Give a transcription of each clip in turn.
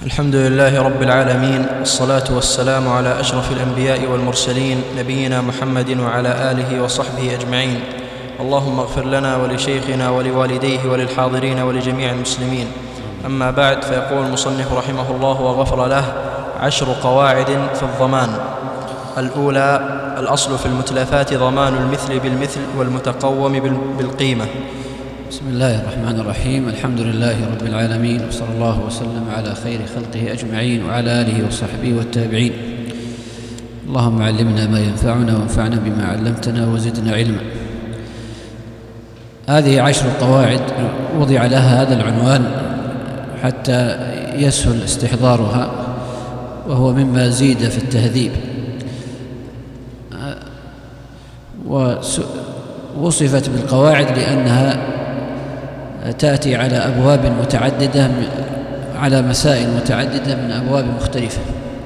الحمد لله رب العالمين، والصلاة والسلام على أشرف الأنبياء والمرسلين، نبينا محمد وعلى آله وصحبه أجمعين. اللهم اغفر لنا ولشيخنا ولوالديه وللحاضرين ولجميع المسلمين. أما بعد، فيقول المصنف رحمه الله وغفر له: 10 قواعد في الضمان. الأولى: الأصل في المتلفات ضمان المثل بالمثل والمتقوم بالقيمة. بسم الله الرحمن الرحيم. الحمد لله رب العالمين، وصلى الله وسلم على خير خلقه أجمعين وعلى آله وصحبه والتابعين. اللهم علمنا ما ينفعنا وانفعنا بما علمتنا وزدنا علما. هذه 10 قواعد وضع لها هذا العنوان حتى يسهل استحضارها، وهو مما زيد في التهذيب. ووصفت بالقواعد لأنها تأتي على أبواب متعددة، على مسائل متعددة من أبواب مختلفة.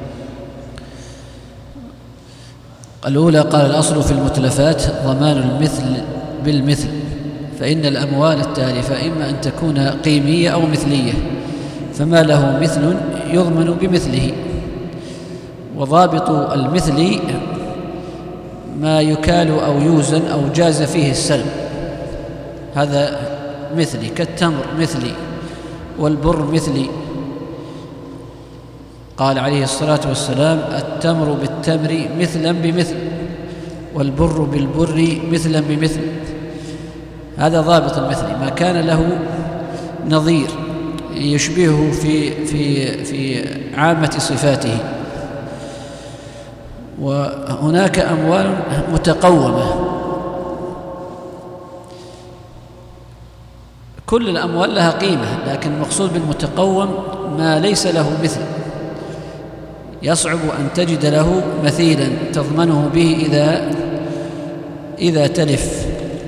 الأولى: قال الأصل في المتلفات ضمان المثل بالمثل، فإن الأموال التالفة إما أن تكون قيمية أو مثلية، فما له مثل يضمن بمثله. وضابط المثل ما يكال أو يوزن أو جاز فيه السلم، هذا مثلي، كالتمر مثلي والبر مثلي. قال عليه الصلاة والسلام: التمر بالتمر مثلا بمثل، والبر بالبر مثلا بمثل. هذا ضابط المثل، ما كان له نظير يشبهه في عامة صفاته. وهناك أموال متقومة، كل الأموال لها قيمة، لكن المقصود بالمتقوم ما ليس له مثل، يصعب أن تجد له مثيلا تضمنه به إذا تلف.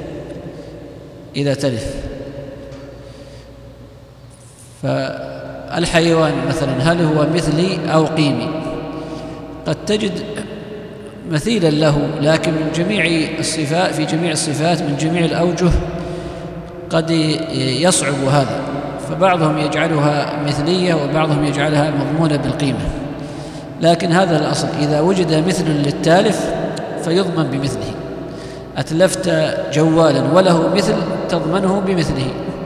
فالحيوان مثلا هل هو مثلي أو قيمي؟ قد تجد مثيلا له، لكن من جميع الصفات، في جميع الصفات من جميع الأوجه قد يصعب هذا، فبعضهم يجعلها مثلية وبعضهم يجعلها مضمونة بالقيمة. لكن هذا الأصل، إذا وجد مثل للتالف فيضمن بمثله. أتلفت جوالا وله مثل تضمنه بمثله.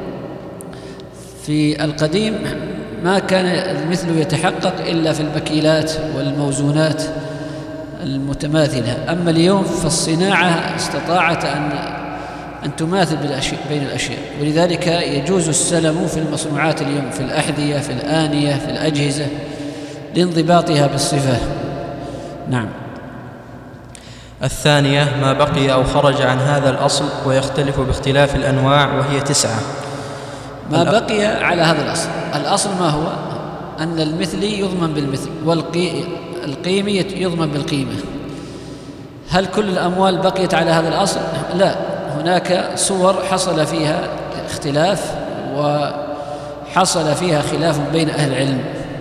في القديم ما كان المثل يتحقق إلا في المكيلات والموزونات المتماثلة، أما اليوم فالصناعة استطاعت أن تماثل بين الأشياء، ولذلك يجوز السلم في المصنوعات اليوم، في الأحذية، في الآنية، في الأجهزة، لانضباطها بالصفة. نعم. الثانية: ما بقي أو خرج عن هذا الأصل، ويختلف باختلاف الأنواع، وهي 9. ما بقي على هذا الأصل ما هو؟ أن المثلي يضمن بالمثل، والقيمي يضمن بالقيمة. هل كل الأموال بقيت على هذا الأصل؟ لا، هناك صور حصل فيها اختلاف وحصل فيها خلاف بين أهل العلم،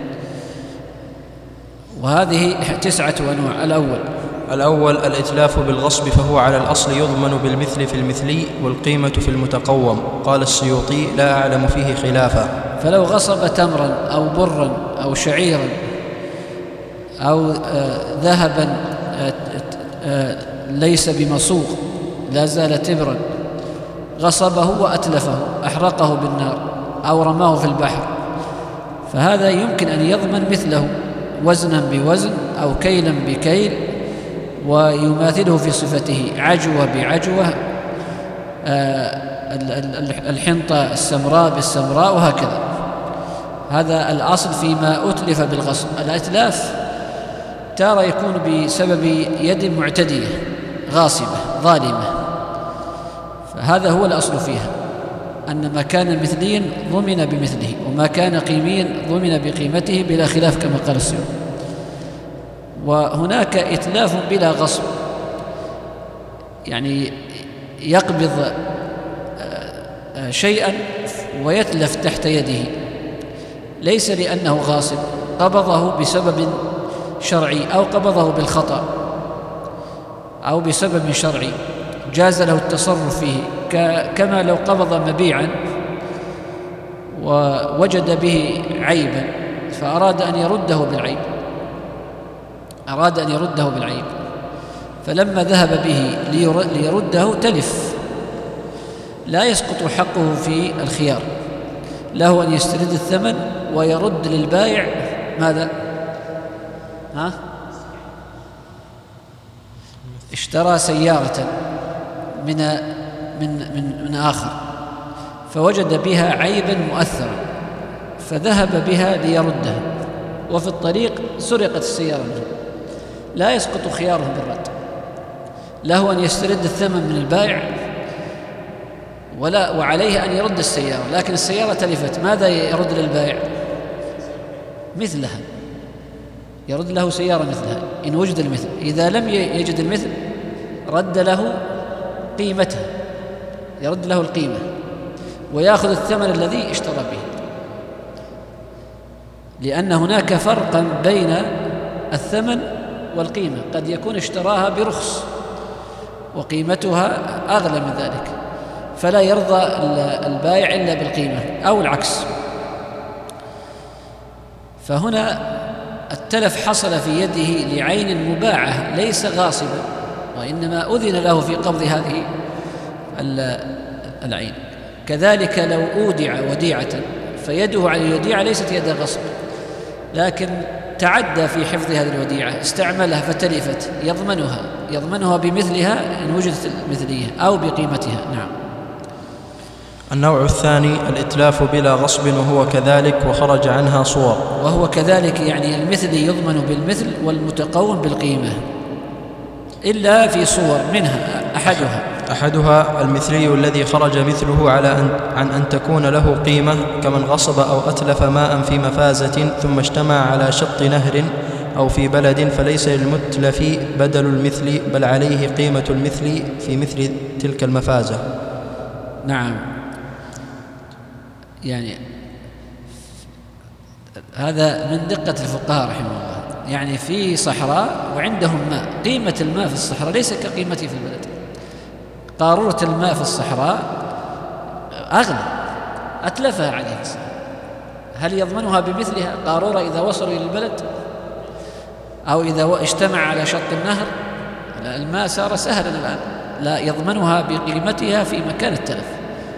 وهذه 9 أنواع. الأول: الإتلاف بالغصب، فهو على الأصل يضمن بالمثل في المثلي، والقيمة في المتقوم. قال السيوطي: لا أعلم فيه خلافا. فلو غصب تمرا أو برا أو شعيرا أو ذهبا ليس بمصوغ، لا زال تبرا، غصبه وأتلفه، أحرقه بالنار أو رماه في البحر، فهذا يمكن أن يضمن مثله وزنا بوزن أو كيلا بكيل، ويماثله في صفته، عجوة بعجوة، الحنطة السمراء بالسمراء، وهكذا. هذا الأصل فيما أتلف بالغصب. الإتلاف تارة يكون بسبب يد معتدية غاصبة ظالمة، فهذا هو الأصل فيها، أن ما كان مثليا ضمن بمثله، وما كان قيميا ضمن بقيمته بلا خلاف كما قال السيوطي. وهناك إتلاف بلا غصب، يعني يقبض شيئا ويتلف تحت يده، ليس لأنه غاصب، قبضه بسبب شرعي أو قبضه بالخطأ أو بسبب شرعي جاز له التصرف فيه، كما لو قبض مبيعا ووجد به عيبا فأراد أن يرده بالعيب، فلما ذهب به ليرده تلف، لا يسقط حقه في الخيار، له أن يسترد الثمن ويرد للبائع ماذا؟ اشترى سيارة من آخر فوجد بها عيبا مؤثرا فذهب بها ليردها، وفي الطريق سرقت السيارة منه، لا يسقط خياره بالرد، له أن يسترد الثمن من البائع وعليه أن يرد السيارة، لكن السيارة تلفت، ماذا يرد للبائع؟ مثلها، يرد له سيارة مثلها إن وجد المثل، إذا لم يجد المثل رد له قيمتها، يرد له القيمة ويأخذ الثمن الذي اشترى به، لأن هناك فرقا بين الثمن والقيمة، قد يكون اشتراها برخص وقيمتها أغلى من ذلك، فلا يرضى البائع إلا بالقيمة أو العكس. فهنا التلف حصل في يده لعين مباعة ليس غاصبا، وإنما أذن له في قبض هذه العين. كذلك لو أودع وديعة فيده على الوديعة ليست يد غصب، لكن تعدى في حفظ هذه الوديعة، استعملها فتلفت، يضمنها بمثلها إن وجدت المثلية أو بقيمتها. نعم. النوع الثاني الإتلاف بلا غصب، وهو كذلك وخرج عنها صور. وهو كذلك يعني المثل يضمن بالمثل والمتقوم بالقيمة، إلا في صور، منها أحدها المثلي الذي خرج مثله عن أن تكون له قيمة، كمن غصب أو أتلف ماء في مفازة ثم اجتمع على شط نهر أو في بلد، فليس للمتلف بدل المثل، بل عليه قيمة المثل في مثل تلك المفازة. نعم، يعني هذا من دقة الفقهاء رحمه الله، يعني في صحراء وعندهم ماء، قيمة الماء في الصحراء ليس كقيمته في البلد. قارورة الماء في الصحراء أغلى، أتلفها عليه في الصحراء، هل يضمنها بمثلها قارورة إذا وصلوا إلى البلد؟ أو إذا اجتمع على شط النهر الماء صار سهلا الآن، لا يضمنها بقيمتها في مكان التلف.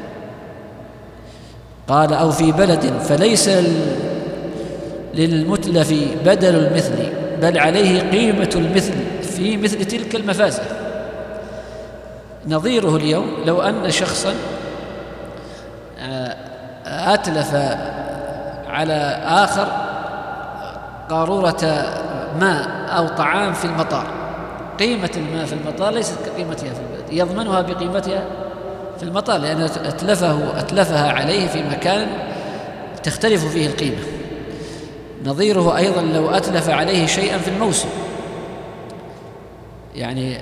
قال أو في بلد، فليس للمتلف بدل المثل، بل عليه قيمة المثل في مثل تلك المفازة. نظيره اليوم لو أن شخصا أتلف على آخر قارورة ماء أو طعام في المطار، قيمة الماء في المطار ليست كقيمتها في البلد، يضمنها بقيمتها في المطار، لأن أتلفها عليه في مكان تختلف فيه القيمة. نظيره أيضا لو أتلف عليه شيئا في الموسم، يعني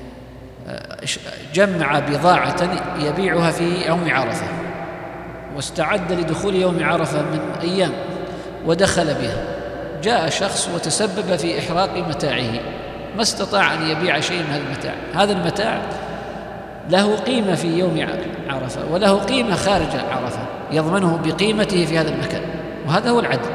جمع بضاعة يبيعها في يوم عرفة واستعد لدخول يوم عرفة من أيام ودخل بها، جاء شخص وتسبب في إحراق متاعه، ما استطاع أن يبيع شيء من هذا المتاع. هذا المتاع له قيمة في يوم عرفة وله قيمة خارج عرفة، يضمنه بقيمته في هذا المكان، وهذا هو العدل.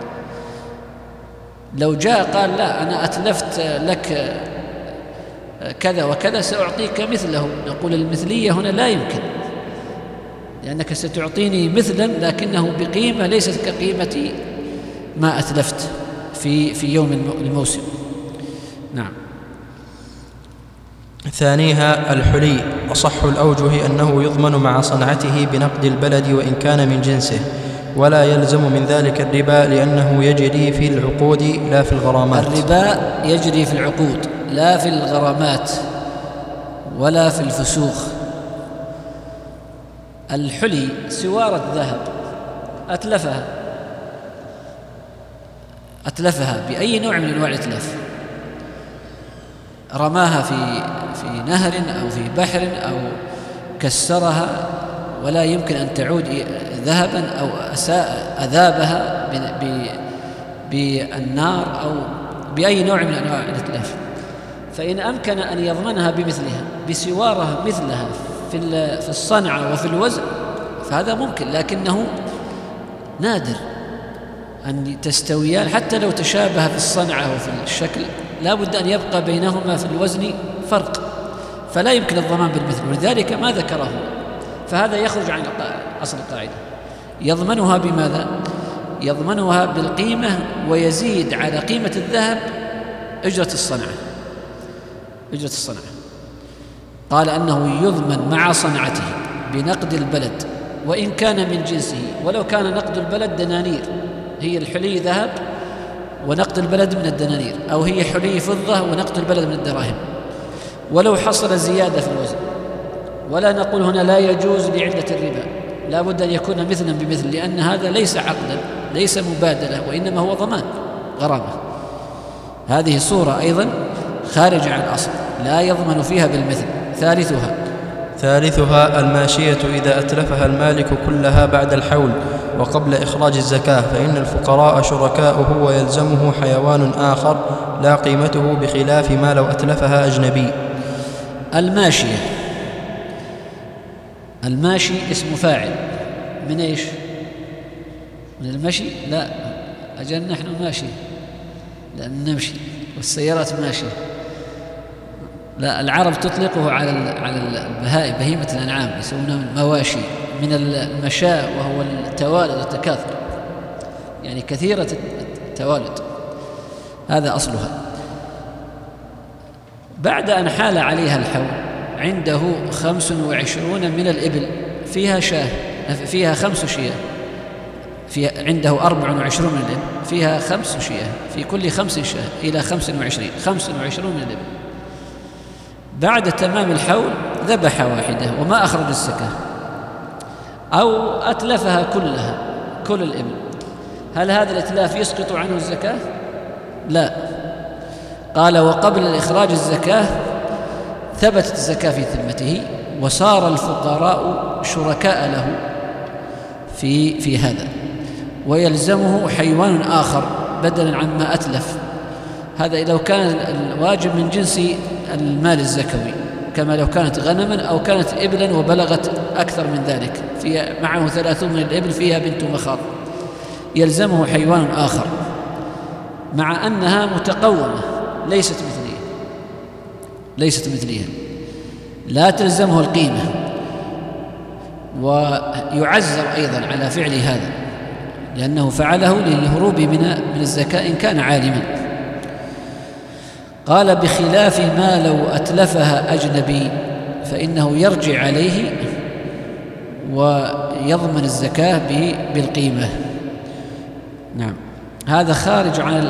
لو جاء قال لا أنا أتلفت لك كذا وكذا سأعطيك مثله، نقول المثلية هنا لا يمكن، لأنك ستعطيني مثلا لكنه بقيمة ليست كقيمة ما أتلفت في يوم الموسم. نعم. ثانيها الحلي، أصح الأوجه أنه يضمن مع صنعته بنقد البلد وإن كان من جنسه، ولا يلزم من ذلك الربا، لأنه يجري في العقود لا في الغرامات. الربا يجري في العقود لا في الغرامات ولا في الفسوخ. الحلي سوارة ذهب أتلفها بأي نوع من أنواع الإتلاف، رماها في نهر أو في بحر أو كسرها، ولا يمكن أن تعود ذهبا، أو أذابها بالنار أو بأي نوع من أنواع الإتلاف، فإن أمكن أن يضمنها بمثلها بسوارة مثلها في الصنعة وفي الوزن فهذا ممكن، لكنه نادر، أن تستويان حتى لو تشابه في الصنعة وفي الشكل، لا بد أن يبقى بينهما في الوزن فرق، فلا يمكن الضمان بالمثل، ولذلك ما ذكره. فهذا يخرج عن أصل القاعدة. يضمنها بماذا؟ يضمنها بالقيمة، ويزيد على قيمة الذهب أجرة الصنعة. قال أنه يضمن مع صنعته بنقد البلد وإن كان من جنسه، ولو كان نقد البلد دنانير، هي الحلي ذهب ونقد البلد من الدنانير، أو هي حلي فضة ونقد البلد من الدراهم، ولو حصل زيادة في الوزن. ولا نقول هنا لا يجوز لعلة الربا، لا بد أن يكون مثلا بمثل، لأن هذا ليس عقدا، ليس مبادلة، وإنما هو ضمان غرامة. هذه صورة أيضا خارجة عن الأصل، لا يضمن فيها بالمثل. ثالثها الماشية إذا أتلفها المالك كلها بعد الحول وقبل إخراج الزكاة، فإن الفقراء شركاؤه ويلزمه حيوان آخر لا قيمته، بخلاف ما لو أتلفها أجنبي. الماشي اسم فاعل من إيش؟ من المشي؟ لا، أجل نحن ماشي لأن نمشي، والسيارات ماشية. لا، العرب تطلقه على البهائم، بهيمة الأنعام، يسمونها مواشي، من المشاء وهو التوالد والتكاثر، يعني كثيرة التوالد، هذا أصلها. بعد أن حال عليها الحول عنده 25 من الإبل فيها 5 شياه، عنده 24 من الإبل فيها 5 شياه، في كل 5 شاه إلى 25 من الإبل. بعد تمام الحول ذبح واحدة وما أخرج الزكاة، أو أتلفها كلها، كل الإبل، هل هذا الإتلاف يسقط عنه الزكاة؟ لا. قال وقبل إخراج الزكاة ثبتت الزكاة في ذمته، وصار الفقراء شركاء له في هذا، ويلزمه حيوان آخر بدلا عما أتلف. هذا لو كان الواجب من جنس المال الزكوي، كما لو كانت غنما أو كانت إبلا وبلغت أكثر من ذلك، معه 30 من الإبل فيها بنت مخاض، يلزمه حيوان آخر، مع أنها متقومة ليست مثلية، لا تلزمه القيمة، ويعزر أيضا على فعل هذا، لأنه فعله للهروب من الزكاة إن كان عالما. قال بخلاف ما لو أتلفها أجنبي، فإنه يرجع عليه ويضمن الزكاة بالقيمة. نعم، هذا خارج عن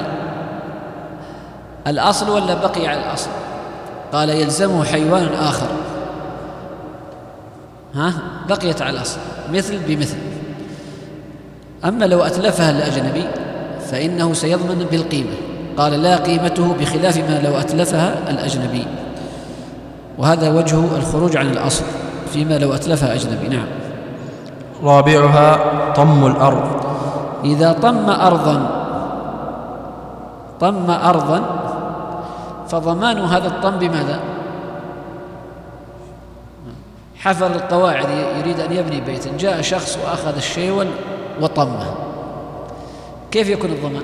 الأصل ولا بقي على الأصل؟ قال يلزمه حيوان آخر، بقيت على الأصل مثل بمثل. أما لو أتلفها الأجنبي فإنه سيضمن بالقيمة، قال لا قيمته، بخلاف ما لو أتلفها الأجنبي، وهذا وجه الخروج عن الأصل فيما لو أتلفها أجنبي. نعم. رابعها طم الأرض. إذا طم أرضا فضمان هذا الطم بماذا؟ حفر القواعد، يريد أن يبني بيتا، جاء شخص وأخذ الشيول وطمه، كيف يكون الضمان؟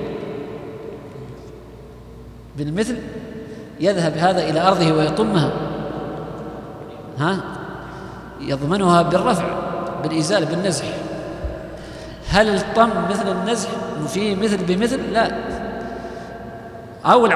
بالمثل، يذهب هذا إلى أرضه ويطمها، يضمنها بالرفع، بالإزالة، بالنزح. هل الطم مثل النزح فيه مثل بمثل؟ لا. أو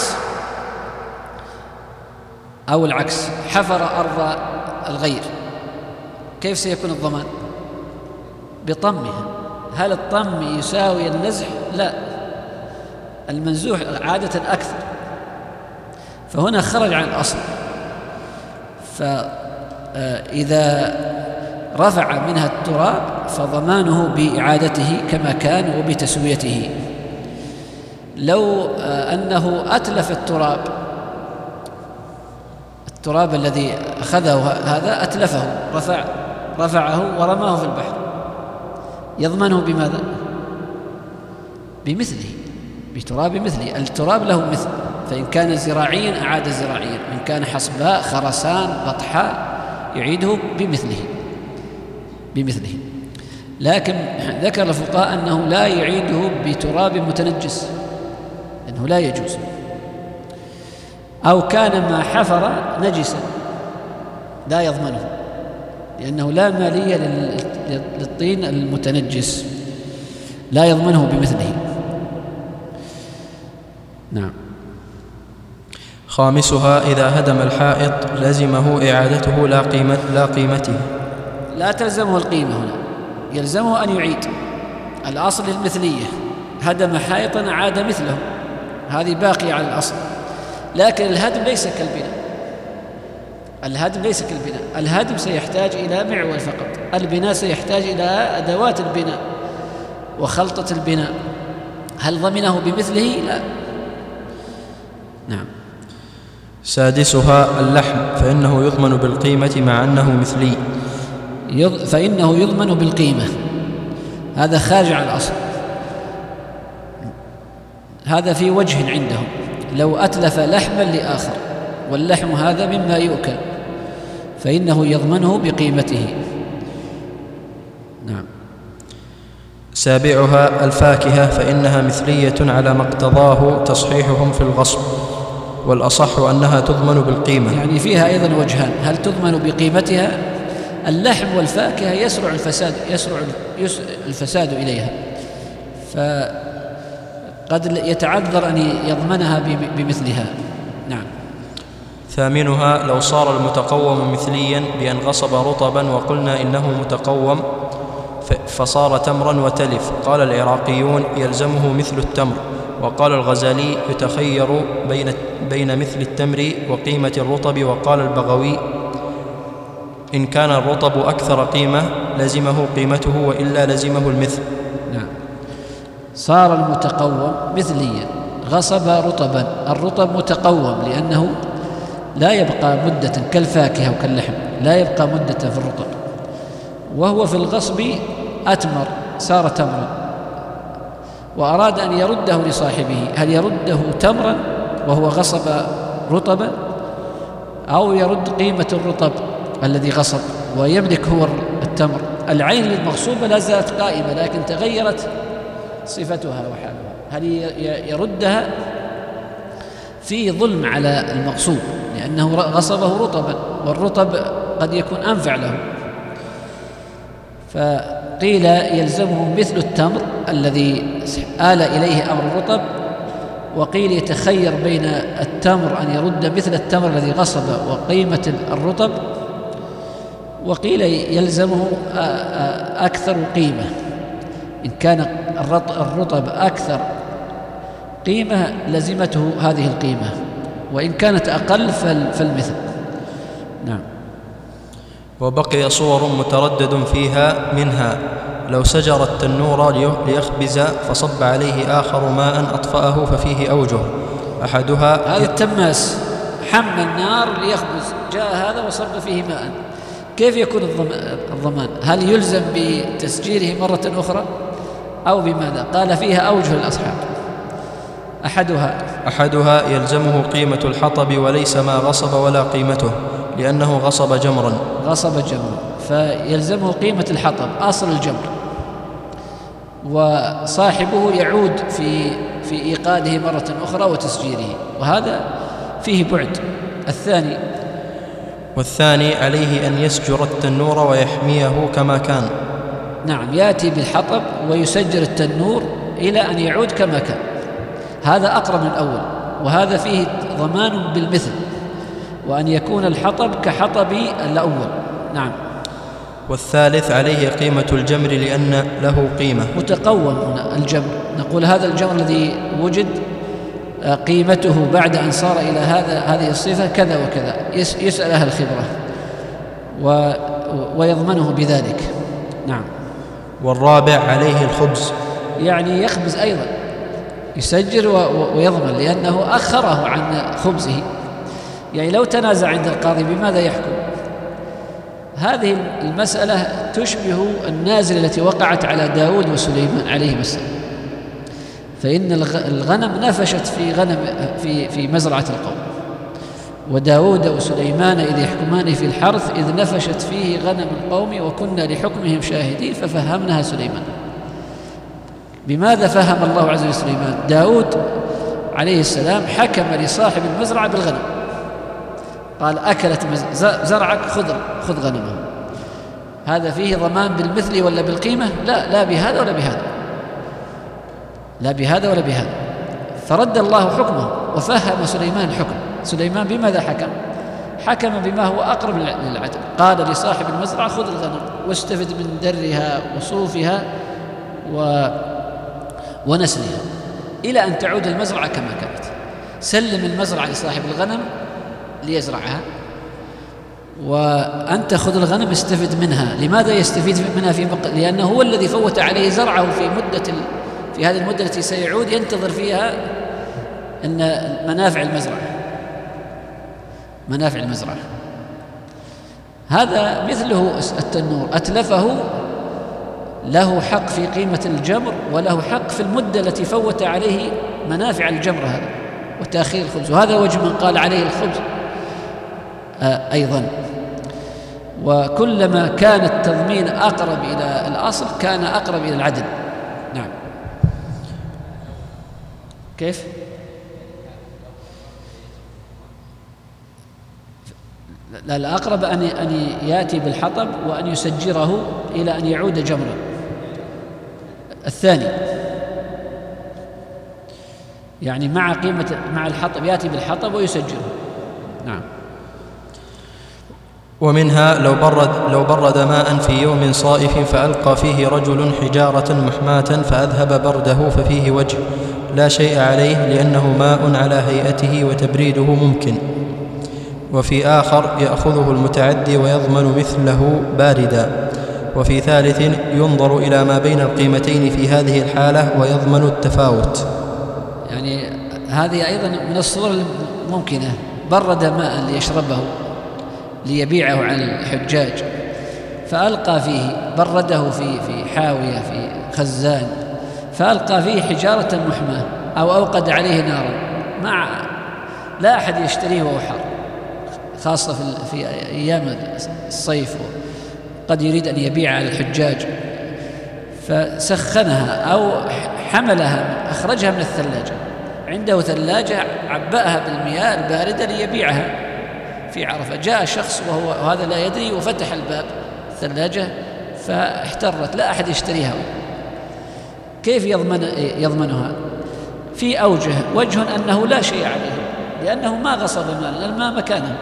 العكس، حفر أرض الغير، كيف سيكون الضمان؟ بطمها. هل الطم يساوي النزح؟ لا، المنزوح عادة أكثر، فهنا خرج عن الأصل. فإذا رفع منها التراب فضمانه بإعادته كما كان وبتسويته. لو أنه أتلف التراب الذي أخذه هذا، أتلفه، رفعه ورماه في البحر، يضمنه بماذا؟ بمثله، بتراب مثله. التراب له مثل، فإن كان زراعيا أعاد زراعيا، إن كان حصباء، خرسان، بطحاء، يعيده بمثله. لكن ذكر الفقهاء أنه لا يعيده بتراب متنجس، أنه لا يجوز، أو كان ما حفر نجسا لا يضمنه، لأنه لا مالية للطين المتنجس، لا يضمنه بمثله. نعم. خامسها إذا هدم الحائط لزمه إعادته لا قيمته. لا تلزمه القيمة هنا، يلزمه أن يعيد. الأصل المثلية، هدم حائطا عاد مثله، هذه باقية على الأصل. لكن الهدم ليس كالبناء، الهدم ليس كالبناء، الهدم سيحتاج إلى معول فقط، البناء سيحتاج إلى أدوات البناء وخلطة البناء. هل ضمنه بمثله؟ لا. نعم. سادسها اللحم، فإنه يضمن بالقيمة مع أنه مثلي. فإنه يضمن بالقيمة، هذا خارج عن الأصل، هذا في وجه عندهم. لو أتلف لحما لآخر واللحم هذا مما يؤكل فإنه يضمنه بقيمته. نعم. سابعها الفاكهة، فإنها مثلية على ما اقتضاه تصحيحهم في الغصب، والأصح أنها تضمن بالقيمة. يعني فيها أيضا وجهان، هل تضمن بقيمتها؟ اللحم والفاكهة يسرع الفساد إليها، فقد يتعذر أن يضمنها بمثلها. نعم. ثامنها لو صار المتقوم مثليا بأن غصب رطبا وقلنا إنه متقوم فصار تمرا وتلف، قال العراقيون يلزمه مثل التمر، وقال الغزالي يتخير بين مثل التمر وقيمة الرطب، وقال البغوي إن كان الرطب أكثر قيمة لزمه قيمته وإلا لزمه المثل. نعم. صار المتقوم مثليا، غصب رطبا، الرطب متقوم لأنه لا يبقى مدة كالفاكهة وكاللحم، لا يبقى مدة في الرطب، وهو في الغصب أتمر صار تمرا، وأراد أن يرده لصاحبه، هل يرده تمرا وهو غصب رطبا، أو يرد قيمة الرطب الذي غصب ويملك هو التمر؟ العين المغصوبة لا زالت قائمة لكن تغيرت صفتها وحالها، هل يردها؟ في ظلم على المغصوب لأنه غصبه رطبا، والرطب قد يكون أنفع له، فقيل يلزمه مثل التمر الذي آل إليه أمر الرطب، وقيل يتخير بين التمر أن يرد مثل التمر الذي غصب وقيمة الرطب، وقيل يلزمه أكثر قيمة، إن كان الرطب أكثر قيمة لزمته هذه القيمة، وإن كانت أقل فالمثل. نعم. وبقي صور متردد فيها، منها لو سجر التنور ليخبز فصب عليه آخر ماء أطفأه ففيه أوجه، أحدها هذا التماس حمى النار ليخبز، جاء هذا وصب فيه ماء، كيف يكون الضمان؟ هل يلزم بتسجيره مرة أخرى أو بماذا؟ قال فيها أوجه الأصحاب، أحدها يلزمه قيمة الحطب وليس ما غصب ولا قيمته، لأنه غصب جمرا، فيلزمه قيمة الحطب أصل الجمر، وصاحبه يعود في إيقاده مرة أخرى وتسجيره، وهذا فيه بعد. والثاني عليه أن يسجر التنور ويحميه كما كان. نعم، يأتي بالحطب ويسجر التنور إلى أن يعود كما كان، هذا أقرب من الأول، وهذا فيه ضمان بالمثل، وأن يكون الحطب كحطب الأول. نعم. والثالث عليه قيمة الجمر لأن له قيمة، متقوم هنا الجمر، نقول هذا الجمر الذي وجد قيمته بعد أن صار إلى هذه الصفة كذا وكذا، يسأل أهل الخبرة ويضمنه بذلك. نعم. والرابع عليه الخبز، يعني يخبز أيضا، يسجر ويضمن لأنه أخره عن خبزه. يعني لو تنازع عند القاضي بماذا يحكم؟ هذه المسألة تشبه النازل التي وقعت على داود وسليمان عليهما السلام، فإن الغنم نفشت في مزرعة القوم، وداود وسليمان إذ يحكمان في الحرث إذ نفشت فيه غنم القوم وكنا لحكمهم شاهدين ففهمناها سليمان. بماذا فهم الله عز وجل سليمان؟ داود عليه السلام حكم لصاحب المزرعة بالغنم، قال أكلت زرعك خذ غنمه. هذا فيه ضمان بالمثل ولا بالقيمة؟ لا بهذا ولا بهذا، لا بهذا ولا بهذا. فرد الله حكمه وفهم سليمان الحكم. سليمان بماذا حكم؟ حكم بما هو أقرب للعدل. قال لصاحب المزرعة خذ الغنم واستفد من درها وصوفها ونسلها إلى أن تعود المزرعة كما كانت. سلم المزرعة لصاحب الغنم ليزرعها، وأنت خذ الغنم استفد منها. لماذا يستفيد منها؟ لأنه هو الذي فوت عليه زرعه في هذه المدة التي سيعود ينتظر فيها أن منافع المزرعة. هذا مثله التنور، أتلفه له حق في قيمة الجمر وله حق في المدة التي فوت عليه منافع الجمر هذا وتأخير الخبز. وهذا وجه من قال عليه الخبز أيضا. وكلما كان التضمين أقرب إلى الأصل كان أقرب إلى العدل. نعم. كيف؟ لا، الأقرب أن يأتي بالحطب وأن يسجره إلى أن يعود جمرا. الثاني يعني مع الحطب، يأتي بالحطب ويسجره. نعم. ومنها لو برد ماء في يوم صائف فألقى فيه رجل حجارة محماة فأذهب برده ففيه وجه لا شيء عليه لأنه ماء على هيئته وتبريده ممكن. وفي آخر يأخذه المتعدي ويضمن مثله باردا. وفي ثالث ينظر إلى ما بين القيمتين في هذه الحالة ويضمن التفاوت. يعني هذه أيضا من الصور الممكنة. برد ماء ليشربه ليبيعه على الحجاج فألقى فيه، برده في حاوية في خزان، فألقى فيه حجارة محماة أو أوقد عليه نارا، لا أحد يشتريه وهو حار، خاصة في أيام الصيف قد يريد أن يبيع على الحجاج، فسخنها أو حملها أخرجها من الثلاجة، عنده ثلاجة عبأها بالمياه الباردة ليبيعها في عرفة. جاء شخص وهذا لا يدري وفتح الباب الثلاجة فاحترت، لا أحد يشتريها. كيف يضمنها؟ في أوجه. وجه أنه لا شيء عليه لأنه ما غصب الماء، الماء مكانه،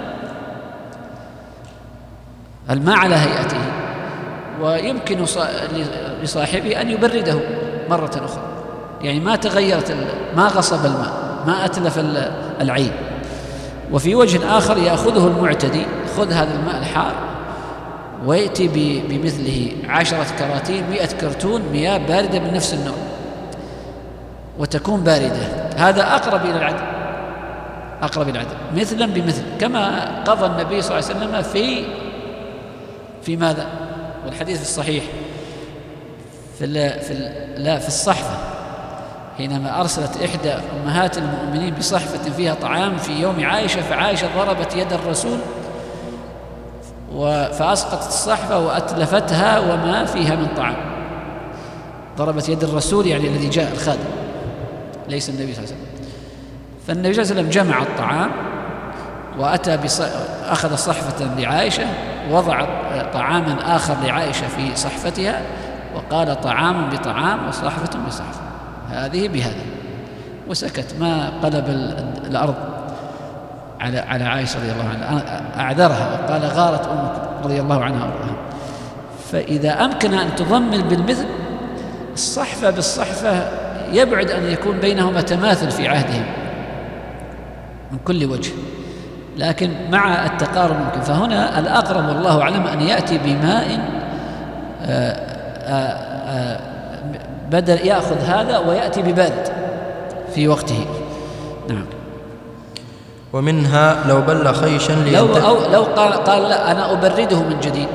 الماء على هيئته، ويمكن لصاحبه أن يبرده مرة أخرى، يعني ما تغيرت، ما غصب الماء، ما أتلف العين. وفي وجه آخر يأخذه المعتدي، خذ هذا الماء الحار ويأتي بمثله 10 كراتين 100 كرتون مياه باردة من نفس النوع وتكون باردة. هذا أقرب إلى العدل، أقرب إلى العدل، مثلا بمثل، كما قضى النبي صلى الله عليه وسلم في ماذا؟ والحديث الصحيح في الصحفة، حينما أرسلت إحدى أمهات المؤمنين بصحفة فيها طعام في يوم عائشة، فعائشة ضربت يد الرسول فأسقطت الصحفة وأتلفتها وما فيها من طعام. ضربت يد الرسول يعني الذي جاء الخادم، ليس النبي صلى الله عليه وسلم. فالنبي صلى الله عليه وسلم جمع الطعام وأتى أخذ صحفة لعائشة، وضع طعاما آخر لعائشة في صحفتها، وقال طعام بطعام وصحفة بصحفة، هذه بهذا، وسكت، ما قلب الأرض على عائشة رضي الله عنها، أعذرها وقال غارت أمك رضي الله عنها وارضاها. فإذا أمكن أن تضمن بالمثل، الصحفة بالصحفة يبعد أن يكون بينهما تماثل في عهدهم من كل وجه، لكن مع التقارب ممكن. فهنا الأقرب والله أعلم أن يأتي بماء بدل يأخذ هذا ويأتي ببارد في وقته. نعم. ومنها لو بل خيشا لو قال لا أنا أبرده من جديد،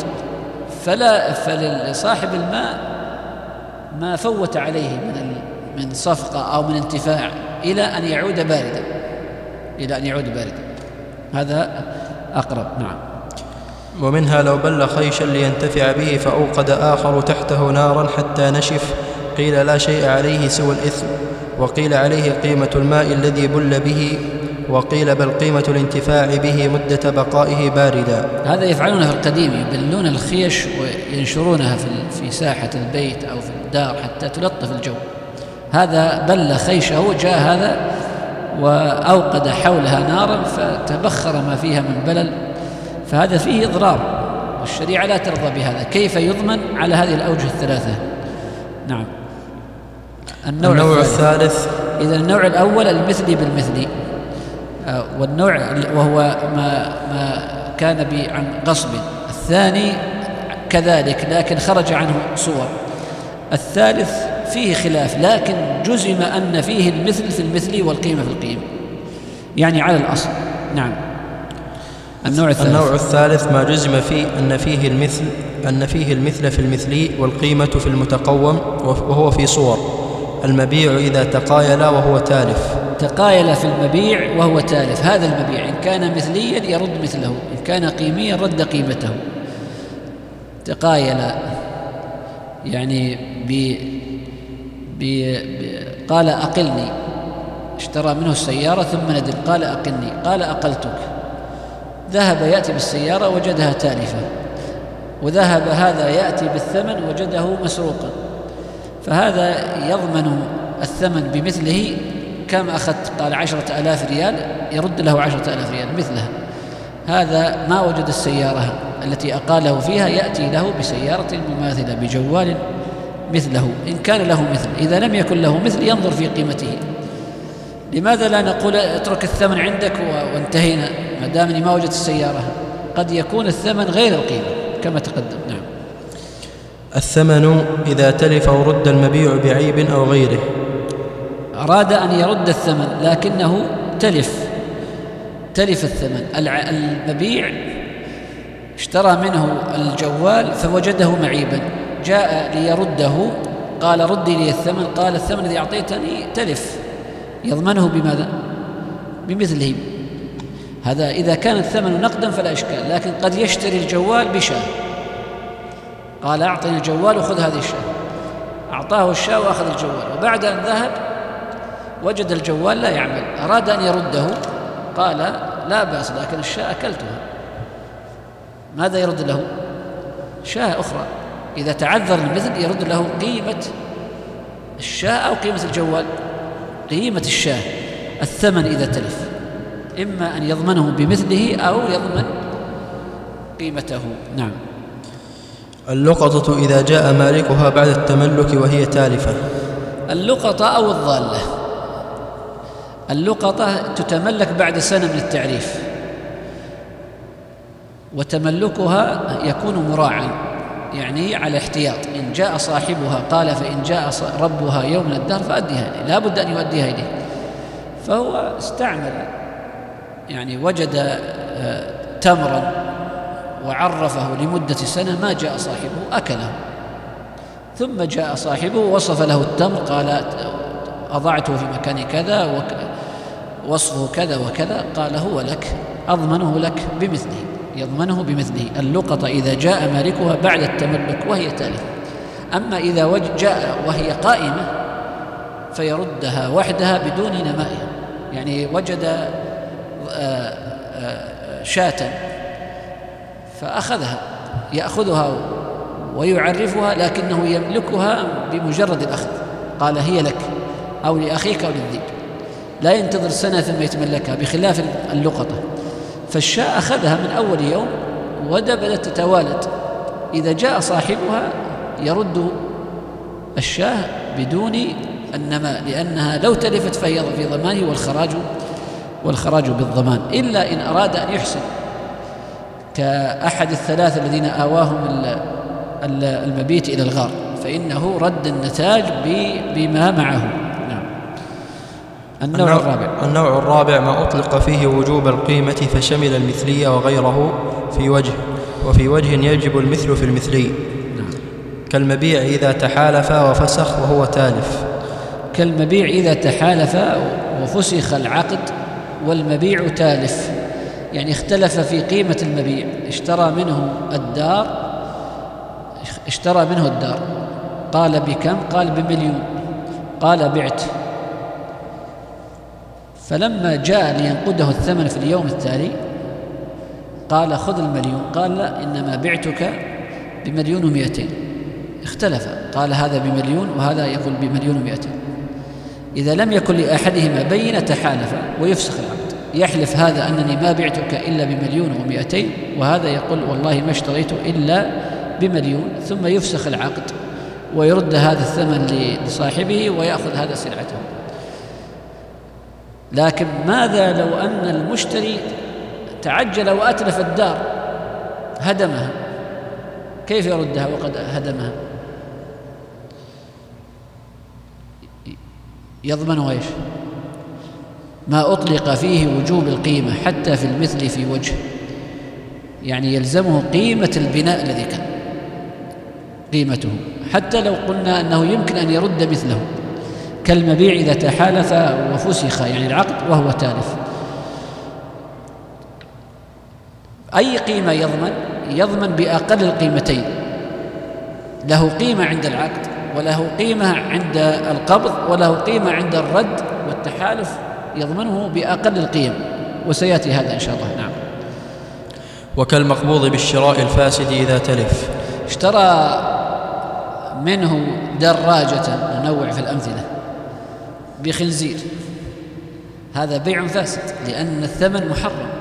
فلصاحب الماء ما فوت عليه من صفقة أو من انتفاع إلى أن يعود باردا، هذا أقرب. نعم. ومنها لو بل خيشا لينتفع به فأوقد آخر تحته نارا حتى نشف، قيل لا شيء عليه سوى الإثم، وقيل عليه قيمة الماء الذي بل به، وقيل بل قيمة الانتفاع به مدة بقائه باردا. هذا يفعلونه في القديم، يبلون الخيش وينشرونها في ساحة البيت أو في الدار حتى تلطف الجو. هذا بل خيشه، جاء هذا وأوقد حولها نارا فتبخر ما فيها من بلل، فهذا فيه إضرار، والشريعة لا ترضى بهذا. كيف يضمن على هذه الأوجه الثلاثة؟ نعم. النوع الثالث. إذا النوع الأول المثلي بالمثلي، والنوع وهو ما كان عن غصب. الثاني كذلك لكن خرج عنه صور. الثالث فيه خلاف لكن جزم أن فيه المثل في المثل والقيمة في القيمة، يعني على الأصل. نعم. النوع الثالث ما جزم فيه أن فيه المثل في المثلي والقيمة في المتقوم، وهو في صور: المبيع إذا تقايل وهو تالف. تقايل في المبيع وهو تالف، هذا المبيع إن كان مثليا يرد مثله، إن كان قيميا رد قيمته. تقايل يعني قال أقلني، اشترى منه السيارة ثم ندم، قال أقلني، قال أقلتك. ذهب يأتي بالسيارة وجدها تالفة، وذهب هذا يأتي بالثمن وجده مسروقا، فهذا يضمن الثمن بمثله. كم أخذت؟ قال 10,000 ريال، يرد له 10,000 ريال مثلها. هذا ما وجد السيارة التي أقاله فيها، يأتي له بسيارة مماثلة بجوال مثله إن كان له مثل. إذا لم يكن له مثل ينظر في قيمته. لماذا لا نقول اترك الثمن عندك وانتهينا ما دامني ما وجدت السيارة؟ قد يكون الثمن غير القيمة كما تقدم. نعم. الثمن إذا تلف ورد المبيع بعيب أو غيره. أراد أن يرد الثمن لكنه تلف الثمن. المبيع اشترى منه الجوال فوجده معيبا، جاء ليرده، قال ردي لي الثمن، قال الثمن الذي أعطيتني تلف، يضمنه بماذا؟ بمثله. هذا إذا كان الثمن نقدا فلا إشكال، لكن قد يشتري الجوال بشاة، قال أعطني الجوال وخذ هذه الشاة، أعطاه الشاة وأخذ الجوال، وبعد أن ذهب وجد الجوال لا يعمل، أراد أن يرده، قال لا بأس لكن الشاة أكلتها. ماذا يرد له؟ شاة أخرى. إذا تعذر المثل يرد له قيمة الشاة أو قيمة الجوال؟ قيمة الشاة. الثمن إذا تلف إما أن يضمنه بمثله أو يضمن قيمته. نعم. اللقطة إذا جاء مالكها بعد التملك وهي تالفة. اللقطة أو الضالة. اللقطة تتملك بعد سنة من التعريف، وتملكها يكون مراعا، يعني على احتياط. إن جاء صاحبها قال فإن جاء ربها يوم من الدهر فأديها إليه، لا بد أن يؤديها إليه. فهو استعمل، يعني وجد تمرا وعرفه لمدة سنة، ما جاء صاحبه أكله، ثم جاء صاحبه وصف له التمر، قال أضعته في مكان كذا ووصفه كذا وكذا، قال هو لك، أضمنه لك بمثله، يضمنه بمثله. اللقطة إذا جاء مالكها بعد التملك وهي تالفة. أما إذا جاء وهي قائمة فيردها وحدها بدون نمائها، يعني وجد شاة فأخذها، يأخذها ويعرفها لكنه يملكها بمجرد الأخذ، قال هي لك أو لأخيك أو للذئب، لا ينتظر سنة ثم يتملكها، بخلاف اللقطة. فالشاة أخذها من أول يوم بدأت تتوالد، إذا جاء صاحبها يرد الشاة بدون النماء، لأنها لو تلفت فهي في ضمانه، والخراج بالضمان، إلا إن أراد أن يحسن، كأحد الثلاثة الذين آواهم المبيت إلى الغار، فإنه رد النتاج بما معه. نعم. النوع الرابع ما أطلق فيه وجوب القيمة فشمل المثلية وغيره في وجه، وفي وجه يجب المثل في المثلي. نعم. كالمبيع إذا تحالف وفسخ وهو تالف. كالمبيع إذا تحالف وفسخ العقد والمبيع تالف، يعني اختلف في قيمة المبيع، اشترى منه الدار، قال بكم؟ قال ب1,000,000، قال بعت. فلما جاء لينقده الثمن في اليوم التالي قال خذ 1,000,000، قال لا، إنما بعتك ب1,200,000. اختلف، قال هذا ب1,000,000 وهذا يقول ب1,200,000. إذا لم يكن لأحدهما بينة تحالف ويفسخ العقد، يحلف هذا أنني ما بعتك إلا ب1,200,000 وهذا يقول والله ما اشتريته إلا ب1,000,000، ثم يفسخ العقد ويرد هذا الثمن لصاحبه ويأخذ هذا سلعته. لكن ماذا لو أن المشتري تعجل وأتلف الدار، هدمها، كيف يردها وقد هدمها؟ يضمن ايش؟ ما أطلق فيه وجوب القيمة حتى في المثل في وجه، يعني يلزمه قيمة البناء الذي كان قيمته، حتى لو قلنا أنه يمكن أن يرد مثله، كالمبيع إذا تحالف وفسخ يعني العقد وهو تالف. أي قيمة يضمن بأقل القيمتين، له قيمة عند العقد وله قيمة عند القبض وله قيمة عند الرد والتحالف، يضمنه بأقل القيم، وسيأتي هذا إن شاء الله. نعم. وكالمقبوض بالشراء الفاسد إذا تلف، اشترى منه دراجة، ننوع في الأمثلة، بخنزير، هذا بيع فاسد لأن الثمن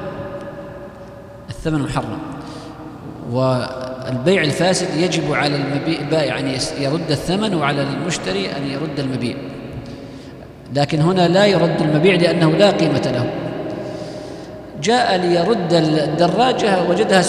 محرم، والبيع الفاسد يجب على البائع أن يرد الثمن وعلى المشتري أن يرد المبيع، لكن هنا لا يرد المبيع لأنه لا قيمة له. جاء ليرد الدراجة وجدها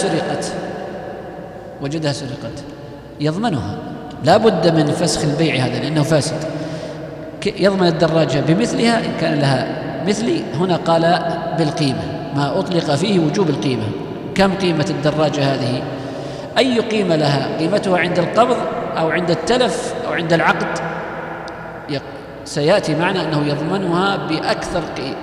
سرقت، يضمنها، لا بد من فسخ البيع هذا لأنه فاسد. يضمن الدراجة بمثلها إن كان لها مثلي، هنا قال بالقيمة، ما أطلق فيه وجوب القيمة. كم قيمة الدراجة هذه؟ أي قيمة لها؟ قيمتها عند القبض أو عند التلف أو عند العقد؟ سيأتي معنا أنه يضمنها بأكثر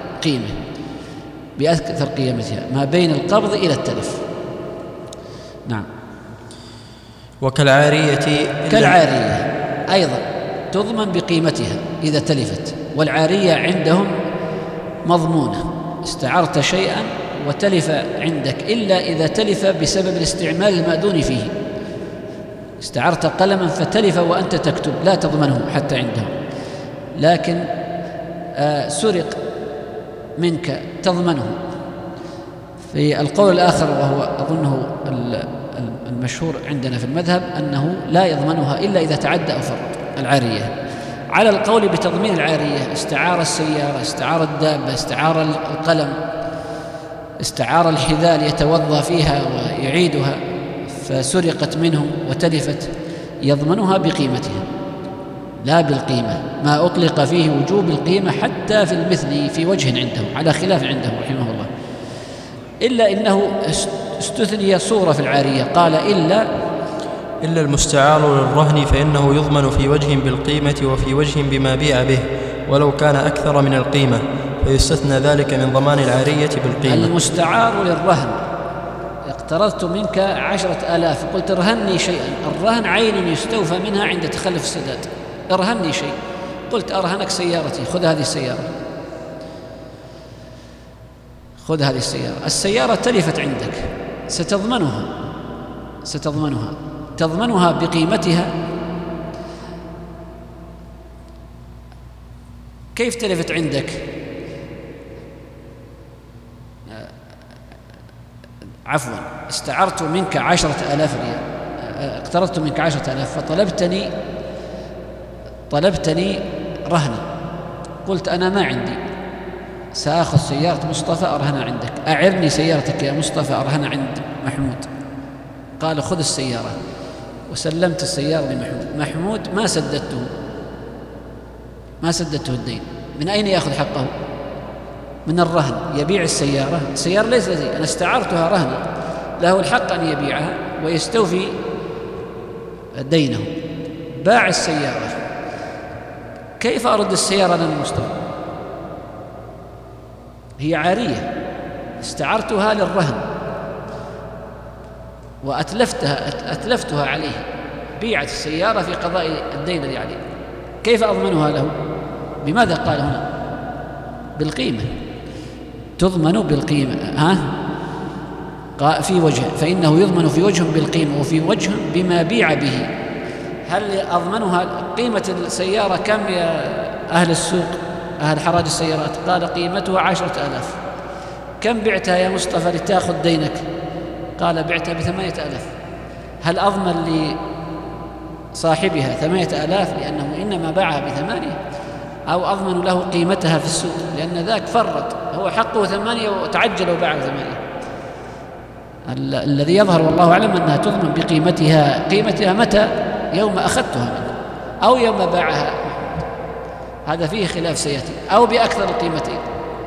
قيمتها ما بين القبض إلى التلف. نعم. وكالعارية أيضا تضمن بقيمتها إذا تلفت، والعارية عندهم مضمونة، استعرت شيئا وتلف عندك إلا إذا تلف بسبب الاستعمال المأذون فيه. استعرت قلما فتلف وأنت تكتب، لا تضمنه حتى عندهم، لكن سرق منك تضمنه. في القول الآخر وهو أظنه المشهور عندنا في المذهب أنه لا يضمنها إلا إذا تعدى أو فرط العارية. على القول بتضمين العارية، استعار السيارة، استعار الدابة، استعار القلم، استعار الحذاء ليتوضأ فيها ويعيدها، فسرقت منه وتلفت، يضمنها بقيمتها لا بالقيمة، ما أطلق فيه وجوب القيمة حتى في المثل في وجه عندهم، على خلاف عندهم رحمه الله، إلا إنه استثني صورة في العارية، قال إلا المستعار للرهن فإنه يضمن في وجه بالقيمة وفي وجه بما بيع به ولو كان أكثر من القيمة، فيستثنى ذلك من ضمان العارية بالقيمة. المستعار للرهن، اقترضت منك 10,000 قلت ارهني شيئا، الرهن عين يستوفى منها عند تخلف السداد، ارهني شيء، قلت أرهنك سيارتي، خذ هذه السيارة، السيارة تلفت عندك، تضمنها بقيمتها. كيف تلفت عندك؟ عفوا، استعرت منك 10,000 ريال، اقترضت منك 10,000 فطلبتني رهنا، قلت أنا ما عندي، سأخذ سيارة مصطفى أرهنها عندك، أعرني سيارتك يا مصطفى أرهنها عند محمود. قال خذ السيارة، وسلمت السيارة لمحمود. محمود ما سددته الدين، من أين يأخذ حقه؟ من الرهن، يبيع السيارة ليس لي، أنا استعرتها رهنا، له الحق أن يبيعها ويستوفي دينه، باع السيارة، كيف أرد السيارة للمصطفى؟ هي عارية، استعرتها للرهن وأتلفتها عليه، بيعت السيارة في قضاء الدين الذي عليه، كيف أضمنها له؟ بماذا قال هنا؟ بالقيمة، تضمن بالقيمة. في وجه، فإنه يضمن في وجه بالقيمة وفي وجه بما بيع به. هل أضمنها قيمة السيارة كم يا أهل السوق أهل حراج السيارات؟ قال قيمتها 10,000. كم بعتها يا مصطفى لتأخذ دينك؟ قال بعتها ب8,000. هل أضمن لصاحبها 8,000 لأنه إنما باعها ب8، أو أضمن له قيمتها في السوق لأن ذاك فرط، هو حقه 8 وتعجل وباعه 8؟ الذي يظهر والله أعلم أنها تضمن بقيمتها. قيمتها متى؟ يوم أخذتها منه أو يوم باعها، هذا فيه خلاف سيأتي، أو بأكثر القيمتين.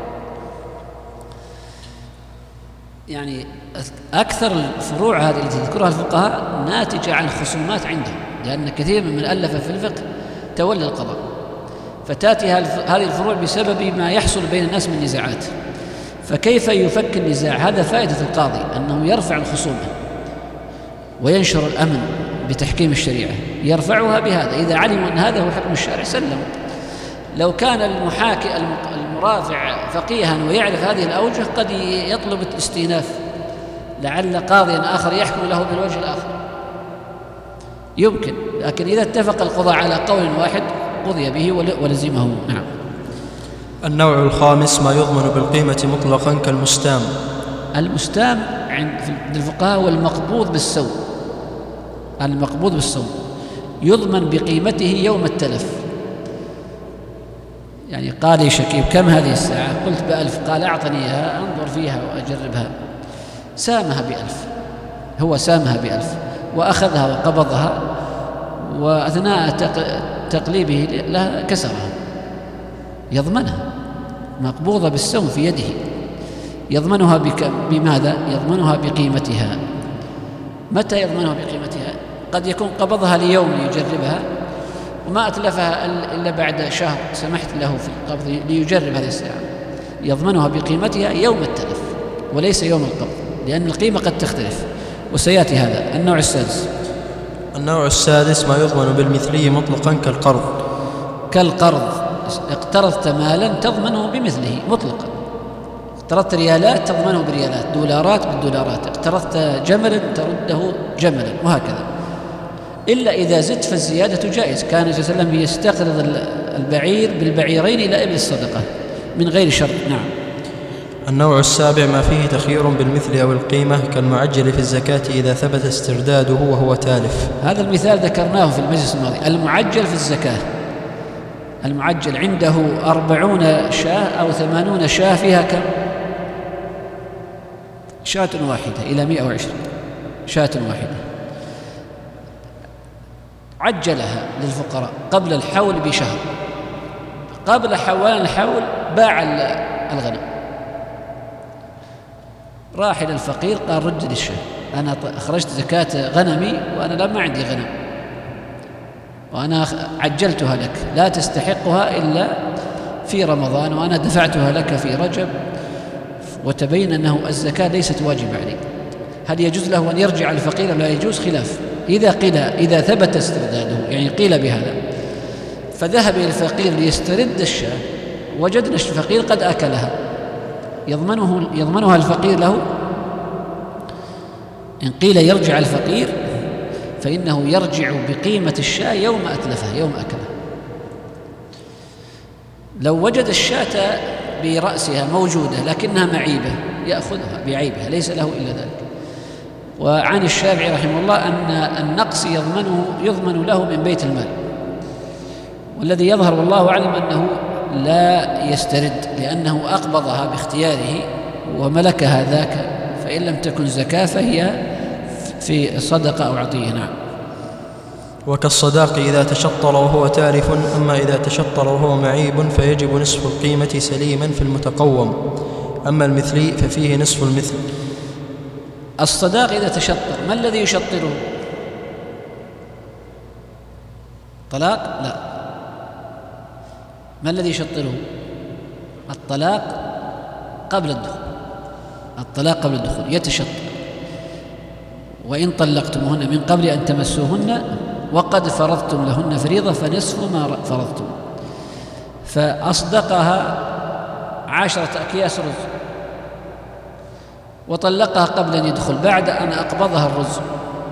يعني أكثر الفروع هذه التي تذكرها الفقهاء ناتجة عن خصومات عندهم، لأن كثير من ألف في الفقه تولى القضاء، فتأتي هذه الفروع بسبب ما يحصل بين الناس من نزاعات. فكيف يفك النزاع؟ هذا فائدة القاضي، أنه يرفع الخصومة وينشر الأمن بتحكيم الشريعة، يرفعها بهذا. إذا علموا أن هذا هو حكم الشارع سلموا. لو كان المحاكي المرافع فقيها ويعرف هذه الأوجه قد يطلب الاستئناف، لعل قاضيا آخر يحكم له بالوجه الآخر، يمكن. لكن إذا اتفق القضاء على قول واحد قضي به ولزمه. نعم. النوع الخامس ما يضمن بالقيمة مطلقا كالمستام. المستام عند الفقهاء والمقبوض بالسوم. المقبوض بالسوم يضمن بقيمته يوم التلف. يعني قال لي شكيب كم هذه الساعة؟ قلت ب1000. قال أعطني إياها أنظر فيها وأجربها. سامها ب1000، هو سامها ب1000 وأخذها وقبضها، وأثناء تقليبه لها كسرها، يضمنها مقبوضة بالسوم في يده. يضمنها بماذا؟ يضمنها بقيمتها. متى يضمنها بقيمتها؟ قد يكون قبضها ليوم يجربها وما أتلفها إلا بعد شهر، سمحت له في القبض ليجرب هذه الساعة. يضمنها بقيمتها يوم التلف وليس يوم القبض، لأن القيمة قد تختلف، وسيأتي هذا. النوع السادس. النوع السادس ما يضمن بالمثلي مطلقا كالقرض. كالقرض، اقترضت مالا تضمنه بمثله مطلقا. اقترضت ريالات تضمنه بريالات، دولارات بالدولارات، اقترضت جملا ترده جملا، وهكذا. إلا إذا زدت فالزيادة جائز. كان النبي صلى الله عليه وسلم يستقرض البعير بالبعيرين إلى إبل الصدقة من غير شرط. نعم. النوع السابع ما فيه تخيير بالمثل أو القيمة كالمعجل في الزكاة إذا ثبت استرداده وهو تالف. هذا المثال ذكرناه في المجلس الماضي. المعجل في الزكاة، المعجل عنده 40 شاة أو 80 شاة، فيها كم؟ شاة واحدة إلى 120 شاة واحدة. عجلها للفقراء قبل الحول بشهر، قبل حوالي الحول باع الغنم، راح إلى الفقير قال رد لي الشاة، أنا أخرجت زكاة غنمي وأنا ما عندي غنم، وأنا عجلتها لك، لا تستحقها إلا في رمضان، وأنا دفعتها لك في رجب، وتبين أنه الزكاة ليست واجبة عليك. هل يجوز له أن يرجع الفقير؟ لا يجوز، خلاف. إذا قيل إذا ثبت استرداده، يعني قيل بهذا، فذهب إلى الفقير ليسترد الشاة، وجدنا الفقير قد أكلها، يضمنها الفقير له؟ إن قيل يرجع الفقير فإنه يرجع بقيمة الشاة يوم أتلفها، يوم أكلها. لو وجد الشاة برأسها موجودة لكنها معيبة يأخذها بعيبها، ليس له إلا ذلك. وعن الشافعي رحمه الله أن النقص يضمن له من بيت المال، والذي يظهر والله أعلم أنه لا يسترد، لأنه أقبضها باختياره وملكها ذاك، فإن لم تكن زكاة فهي في صدقة أو عطية. نعم. وكالصداق إذا تشطر وهو تالف، أما إذا تشطر وهو معيب فيجب نصف القيمة سليما في المتقوم، أما المثلي ففيه نصف المثل. الصداق إذا تشطر، ما الذي يشطره؟ طلاق؟ لا. ما الذي يشطره؟ الطلاق قبل الدخول، الطلاق قبل الدخول يتشطر. وإن طلقتموهن من قبل أن تمسوهن وقد فرضتم لهن فريضة فنصف ما فرضتم. فأصدقها 10 أكياس رز وطلقها قبل أن يدخل بعد أن أقبضها الرز،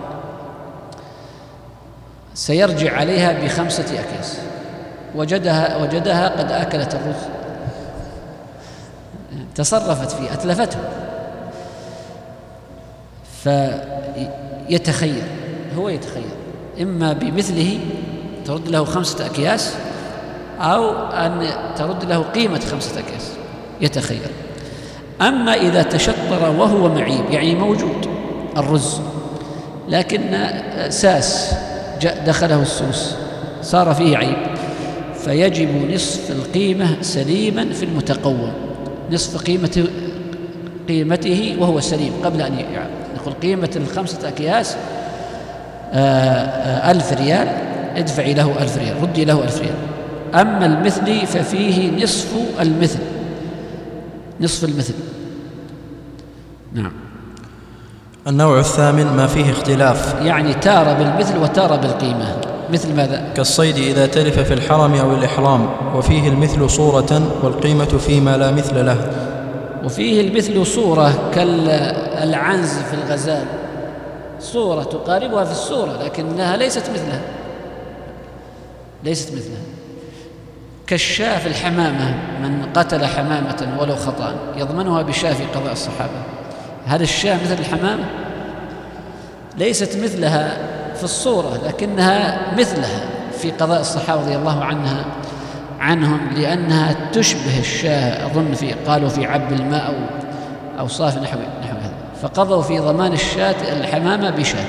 سيرجع عليها ب5 أكياس، وجدها قد أكلت الرز، تصرفت فيه، أتلفته. فيتخير، هو يتخير إما بمثله ترد له 5 أكياس أو أن ترد له قيمة 5 أكياس، يتخير. أما إذا تشطر وهو معيب، يعني موجود الرز لكن ساس دخله السوس صار فيه عيب، فيجب نصف القيمة سليما في المتقوم، نصف قيمته وهو سليم قبل أن يقول قيمة 5 أكياس 1000 ريال، ادفعي له 1000 ريال، ردي له 1000 ريال. أما المثل ففيه نصف المثل، نصف المثل. نعم. النوع الثامن ما فيه اختلاف، يعني تارة بالمثل وتارة بالقيمة. مثل ماذا؟ كالصيد إذا تلف في الحرم أو الإحرام، وفيه المثل صورة والقيمة فيما لا مثل له. وفيه المثل صورة كالعنز في الغزال، صورة تقاربها في الصورة لكنها ليست مثلها، ليست مثلها. كالشاة في الحمامة، من قتل حمامة ولو خطأ يضمنها بشاة في قضاء الصحابة. هل الشاة مثل الحمامة؟ ليست مثلها في الصورة لكنها مثلها في قضاء الصحابة رضي الله عنهم، لأنها تشبه الشاة، أظن قالوا في عب الماء أو صاف نحو هذا، فقضوا في ضمان الشاة الحمامة بشاة.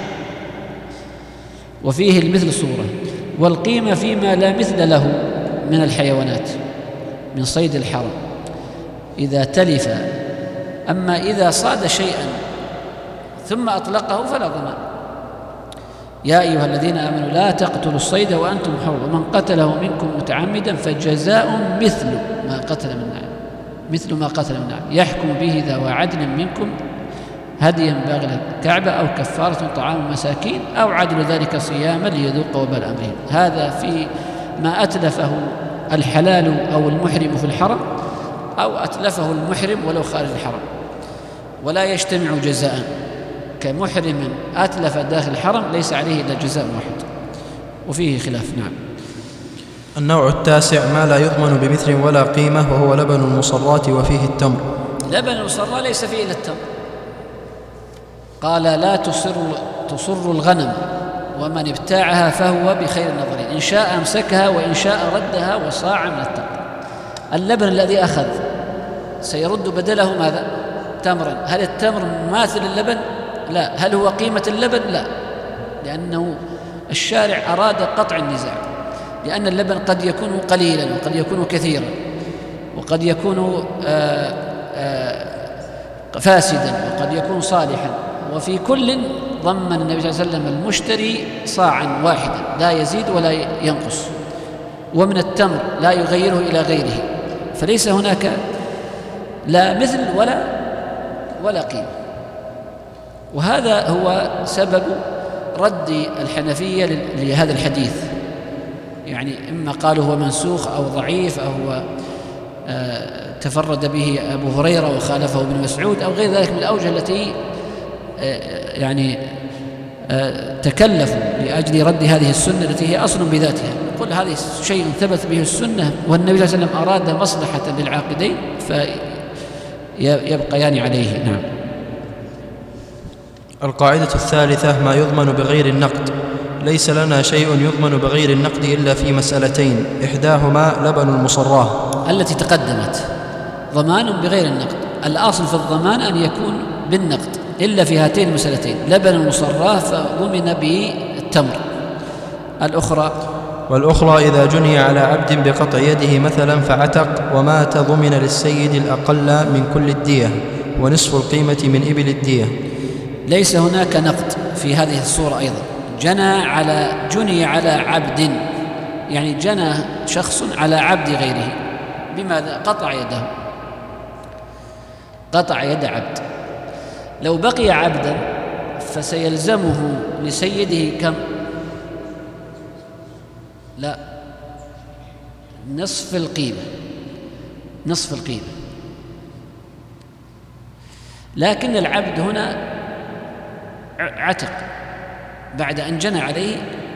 وفيه المثل صورة، والقيمة فيما لا مثل له من الحيوانات من صيد الحرم إذا تلف. أما إذا صاد شيئا ثم أطلقه فلا ضمان. يا أيها الذين آمنوا لا تقتلوا الصيد وأنتم حرم، ومن قتله منكم متعمدا فجزاء مثل ما قتل من نعم، مثل ما قتل من نعم، يحكم به ذوى عدل منكم هديا بالغ الكعبة أو كفارة طعام مساكين أو عدل ذلك صياما ليذوق وبال أمرهم. هذا في ما أتلفه الحلال أو المحرم في الحرم، أو أتلفه المحرم ولو خارج الحرم، ولا يجتمع جزاء. كمحرم أتلف داخل الحرم ليس عليه إلا جزاء واحد، وفيه خلاف. نعم. النوع التاسع ما لا يضمن بمثل ولا قيمة، وهو لبن المصرات وفيه التمر. لبن المصرات ليس فيه إلا التمر. قال لا تصر الغنم ومن ابتاعها فهو بخير النظرين، إن شاء أمسكها وإن شاء ردها وصاع من التمر. اللبن الذي أخذ سيرد بدله ماذا؟ تمرا. هل التمر مماثل اللبن؟ لا. هل هو قيمة اللبن؟ لا، لأنه الشارع أراد قطع النزاع، لأن اللبن قد يكون قليلا وقد يكون كثيرا وقد يكون فاسدا وقد يكون صالحا، وفي كل ضمن النبي صلى الله عليه وسلم المشتري صاعا واحدا لا يزيد ولا ينقص، ومن التمر لا يغيره إلى غيره، فليس هناك لا مثل ولا قيمة. وهذا هو سبب رد الحنفية لهذا الحديث، يعني إما قالوا هو منسوخ أو ضعيف أو هو تفرد به أبو هريرة وخالفه ابن مسعود أو غير ذلك من الأوجه التي يعني تكلفوا لأجل رد هذه السنة التي هي أصل بذاتها. نقول هذه شيء ثبت به السنة، والنبي صلى الله عليه وسلم أراد مصلحة للعاقدين فيبقيان عليه. نعم. القاعدة الثالثة ما يضمن بغير النقد. ليس لنا شيء يضمن بغير النقد إلا في مسألتين، إحداهما لبن المصراه التي تقدمت، ضمان بغير النقد. الأصل في الضمان أن يكون بالنقد إلا في هاتين المسألتين، لبن المصراه فضمن بالتمر. والأخرى إذا جني على عبد بقطع يده مثلا فعتق ومات ضمن للسيد الأقل من كل الدية ونصف القيمة من إبل الدية. ليس هناك نقد في هذه الصورة أيضا. جني على عبد، يعني جنى شخص على عبد غيره. بماذا؟ قطع يده، قطع يد عبد. لو بقي عبدا فسيلزمه لسيده كم؟ لا، نصف القيمة، نصف القيمة. لكن العبد هنا عتق بعد أن جنى عليه،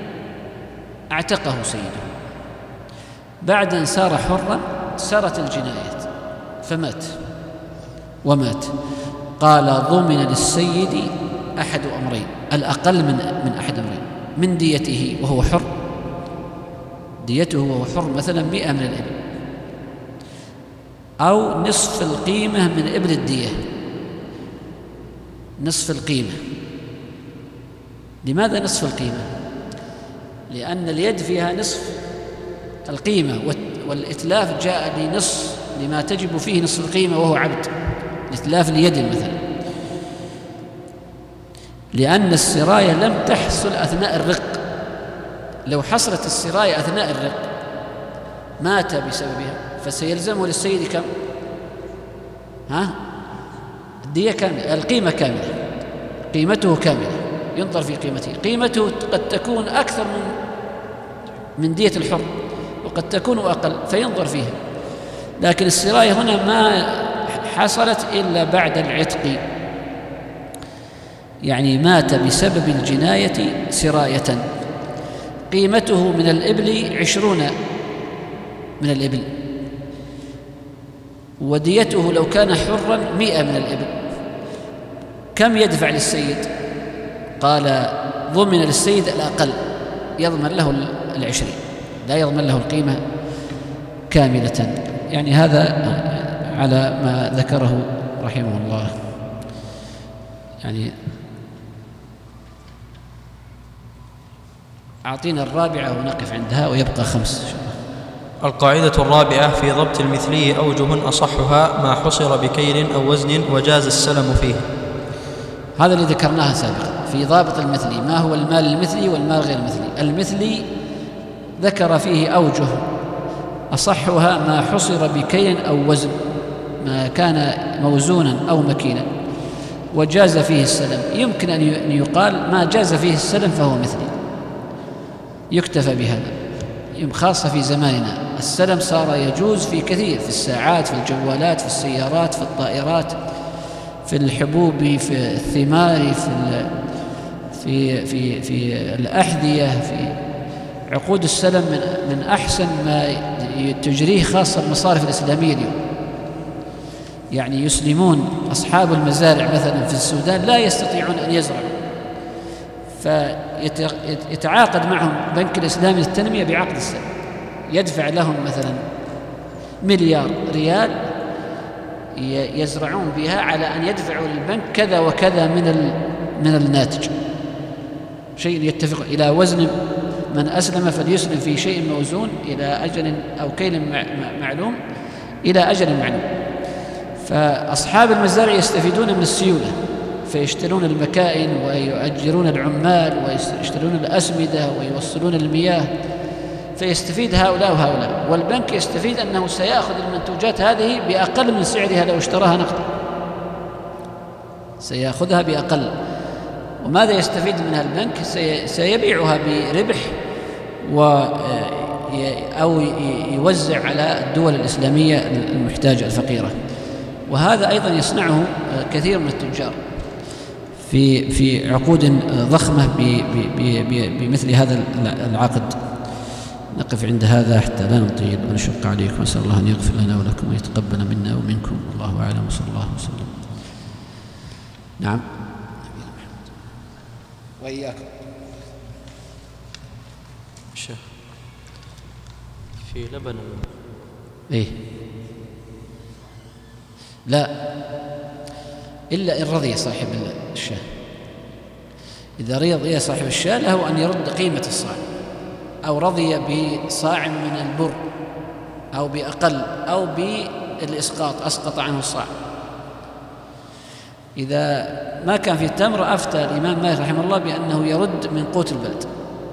اعتقه سيده، بعد أن صار حرا سرت الجناية فمات ومات. قال ضمن للسيد أحد أمرين، الأقل من أحد أمرين، من ديته وهو حر، ديته وهو حر مثلا 100 من الإبل، أو نصف القيمة من إبل الدية، نصف القيمة. لماذا نصف القيمة؟ لأن اليد فيها نصف القيمة، والإتلاف جاء لنص لما تجب فيه نصف القيمة وهو عبد، الإتلاف اليد مثلا، لأن السراية لم تحصل أثناء الرق. لو حصلت السراية أثناء الرق مات بسببها، فسيلزمه للسيد كم؟ الدية كاملة، القيمة كاملة، قيمته كاملة، ينظر في قيمته. قيمته قد تكون أكثر من دية الحر، وقد تكون أقل، فينظر فيها. لكن السراية هنا ما حصلت إلا بعد العتق، يعني مات بسبب الجناية سراية. قيمته من الإبل 20 من الإبل، وديته لو كان حرا 100 من الإبل. كم يدفع للسيد؟ قال ضمن للسيد الأقل، يضمن له 20، لا يضمن له القيمة كاملة. يعني هذا على ما ذكره رحمه الله. يعني أعطينا الرابعة ونقف عندها، ويبقى 5 إن شاء الله. القاعدة الرابعة في ضبط المثلي أوجه أصحها ما حصر بكيل أو وزن وجاز السلم فيه. هذا اللي ذكرناه سابقا في ضابط المثلي، ما هو المال المثلي والمال غير المثلي. المثلي ذكر فيه أوجه، أصحها ما حصر بكيل أو وزن، ما كان موزونا أو مكينا وجاز فيه السلم. يمكن أن يقال ما جاز فيه السلم فهو مثلي، يكتفى بهذا، خاصة في زماننا. السلم صار يجوز في كثير، في الساعات، في الجوالات، في السيارات، في الطائرات، في الحبوب، في الثمار، في الأحذية، في عقود السلم من أحسن ما تجريه خاصة المصارف الإسلامية اليوم. يعني يسلمون أصحاب المزارع مثلا في السودان لا يستطيعون أن يزرعوا، فيتعاقد معهم بنك الإسلامي للتنمية بعقد السلم، يدفع لهم مثلا 1,000,000,000 ريال يزرعون بها على أن يدفعوا للبنك كذا وكذا من الناتج، شيء يتفق إلى وزن من أسلم فليسلم في شيء موزون إلى أجل أو كيل معلوم إلى أجل معلوم. فأصحاب المزارع يستفيدون من السيولة، فيشترون المكائن ويؤجرون العمال ويشترون الأسمدة ويوصلون المياه، فيستفيد هؤلاء وهؤلاء. والبنك يستفيد أنه سيأخذ المنتوجات هذه بأقل من سعرها لو اشتراها نقدا، سيأخذها بأقل. وماذا يستفيد منها البنك؟ سيبيعها بربح أو يوزع على الدول الإسلامية المحتاجة الفقيرة. وهذا أيضا يصنعه كثير من التجار في عقود ضخمة بمثل هذا العقد. نقف عند هذا حتى لا نطيل ونشق عليكم. نسأل الله أن يغفر لنا ولكم ويتقبل منا ومنكم، والله أعلم، وصلى الله وسلم. نعم، وإياكم. شيخ في لبن إيه؟ لا، إلا إن رضي صاحب الشاة. إذا رضي صاحب الشاة له أن يرد قيمة الصاع، أو رضي بصاع من البر أو بأقل، أو بالإسقاط، أسقط عنه الصاع. إذا ما كان في التمر أفتى الإمام مالك رحمه الله بأنه يرد من قوت البلد،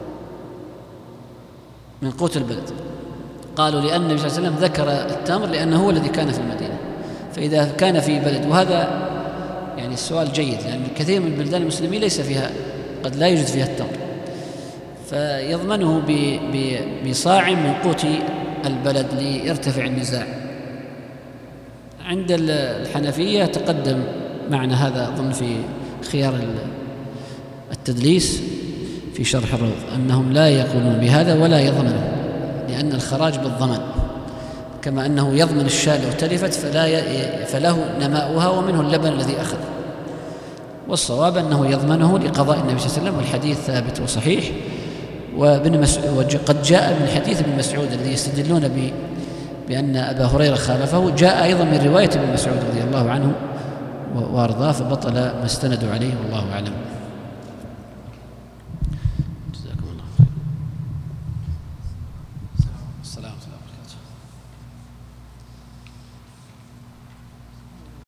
من قوت البلد. قالوا لأن النبي صلى الله عليه وسلم ذكر التمر لأنه هو الذي كان في المدينة، فإذا كان في بلد، وهذا يعني السؤال جيد، لأن كثير من بلدان المسلمين ليس فيها، قد لا يوجد فيها التمر، فيضمنه بصاع من قوت البلد ليرتفع النزاع. عند الحنفية تقدم معنا هذا أظن في خيار التدليس في شرح الروض، أنهم لا يقولون بهذا ولا يضمنه، لأن الخراج بالضمن، كما أنه يضمن الشاة لو تلفت فله نماؤها ومنه اللبن الذي أخذ. والصواب أنه يضمنه لقضاء النبي صلى الله عليه وسلم، والحديث ثابت وصحيح. وقد جاء من حديث ابن مسعود الذي يستدلون بأن أبا هريرة خالفه، جاء أيضا من رواية ابن مسعود رضي الله عنه وأرضاه، فبطل ما استندوا عليه، والله أعلم.